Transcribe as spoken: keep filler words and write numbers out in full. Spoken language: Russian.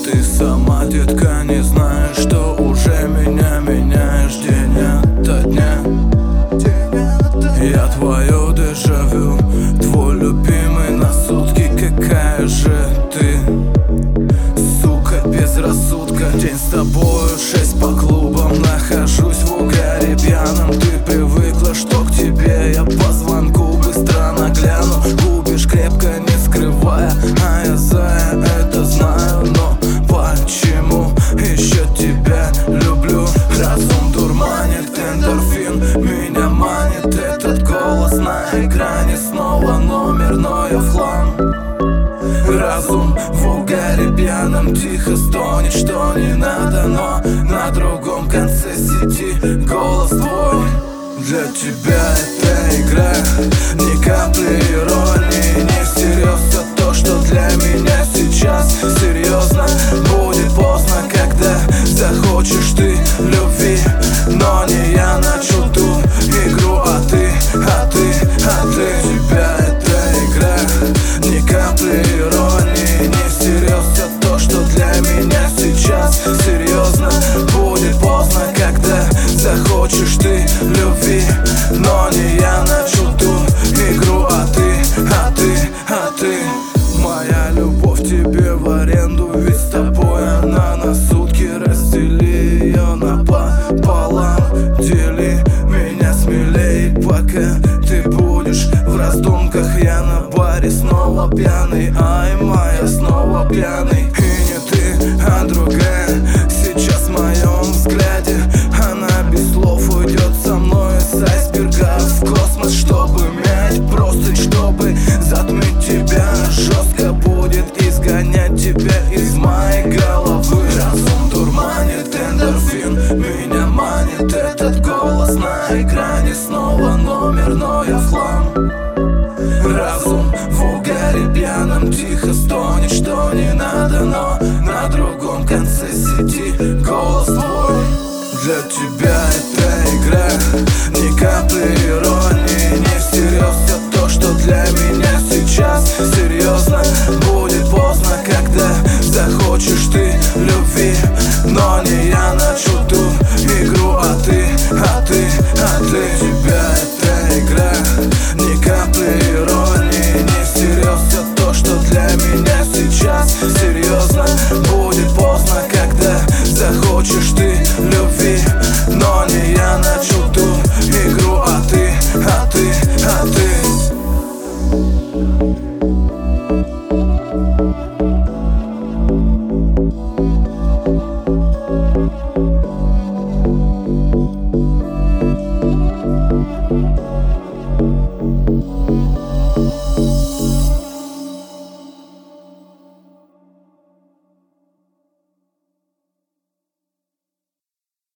Ты сама, детка, не знаешь, что уже меня меняешь день ото дня. Я твое дежавю, твой любимый на сутки. Какая же ты, сука, без рассудка. День с тобою, шесть по клубам. Нахожусь в угаре пьяном. Ты привыкла, что к тебе я по звонку быстро нагляну. Губишь крепко, не скрывая, а я за это знаю. Но почему еще тебя люблю? Разум дурманит, эндорфин меня манит. Этот голос на экране снова номер, но я в хлам. Разум в угаре пьяном тихо стонет, что не надо, но на другом конце сети голос твой. Для тебя это игра, ни капли иронии, не всерьез все то, что для меня сейчас серьезно. Будет поздно, когда захочешь ты любви, но не я начал ту игру, а ты, а ты, а ты. Для тебя это игра, ни капли иронии, не всерьез все то, что для меня сейчас серьезно. Будет поздно, когда захочешь ты любви, но не я начал ту игру, а ты, а ты, а ты. Моя любовь тебе в аренду, ведь с тобой она на сутки. Раздели ее напополам, дели меня смелей, пока ты будешь в раздумках. Я на баре снова пьяный, ай, моя снова пьяный. И не ты, а другая сейчас в моем взгляде. Она без слов уйдет со мной с айсберга в космос, чтобы мять простынь, чтобы затмить тебя. Жестко будет изгонять тебя из моей головы. Разум дурманит, эндорфин меня манит. Этот голос на экране снова номер, но я в хлам. Разум в угаре пьяном тихо стонет, что не надо, но на другом конце сети голос твой. Для тебя это игра, ни капли иронии, не всерьез все то, что для меня сейчас серьезно. Будет поздно, когда захочешь ты любви, но не я начал